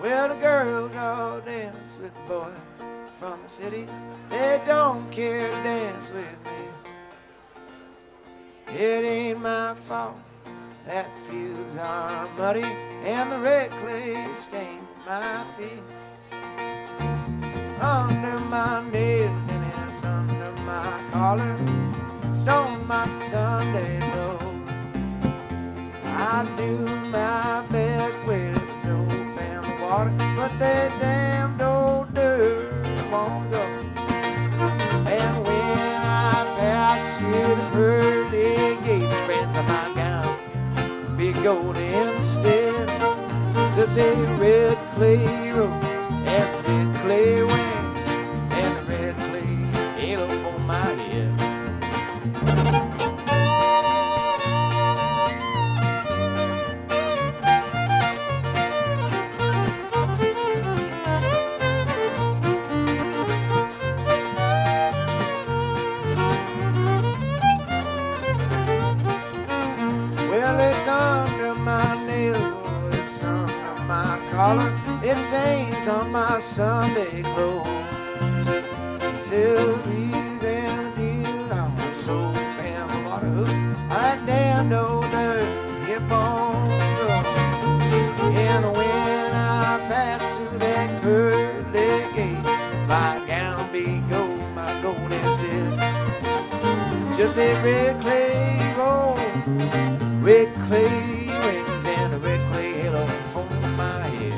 Well, the girls go dance with the boys from the city. They don't care to dance with me. It ain't my fault that the fields are muddy and the red clay stains my feet. Under my nails and it's under my collar, stone my Sunday clothes. I do my best with the dope and the water, but that damned old dirt won't go. And when I pass through the pearly gates, friends of my gown be gold instead. Just a red clay road and red clay wing and a red clay halo for my head. Well, it's under my nail, it's under my collar, it stains on my Sunday clothes. Till the breeze and the breeze on my soap and the water hooks, that damned old dirt keep on growing. And when I pass through that pearly gate, my gown be gold, my gold instead. Just a red clay road, red clay rings and a red clay halo for my head.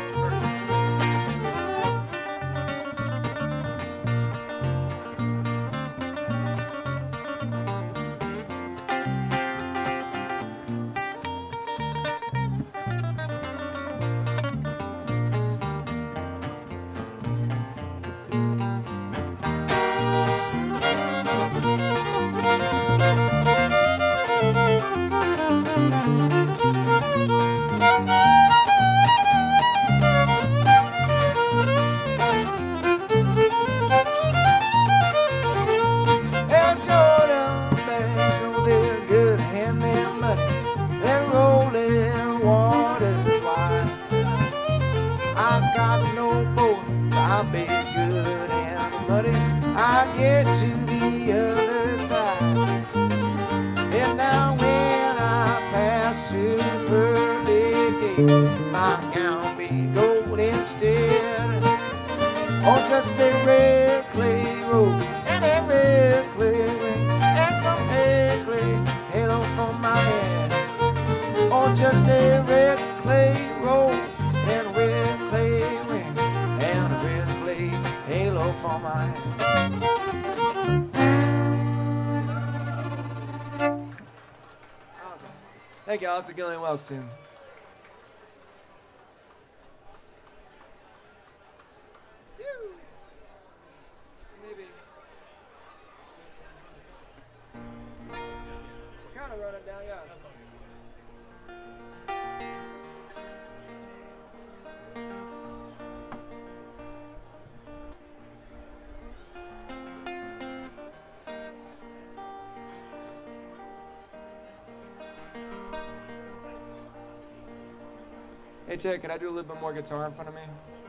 I get to the other side. And now when I pass through the pearly gate, my gown be gold instead. Oh, just a red clay road and a red clay ring and some red clay halo for my head. Oh, just a red clay road and a red clay ring and a red clay halo for my head. Thank you all. It's a Gillian Wells tune. Maybe. Kind of run it down, yeah. Hey, Ted, can I do a little bit more guitar in front of me?